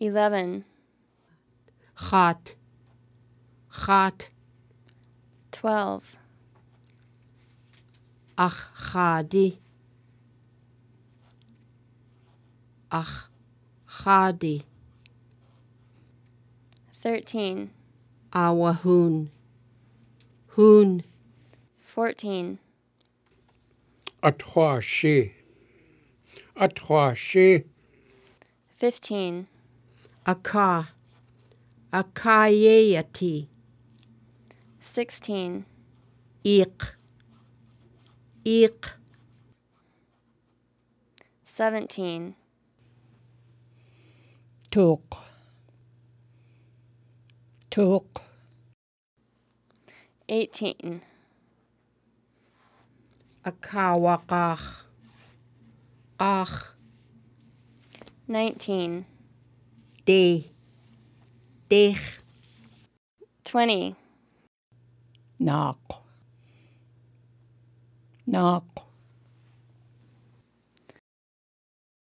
11, Gat. Gat. 12, Ach gadi. Ach gadi. 13, Awa hoon. Hoon. 14, Atwashi. Atwashi. 15, Aka. Akayeyati. 16, Ik. Ik. 17, Tuk. Tuk. 18, Akawakach. Ach. 19, De. Dech. 20, Knock. Knock.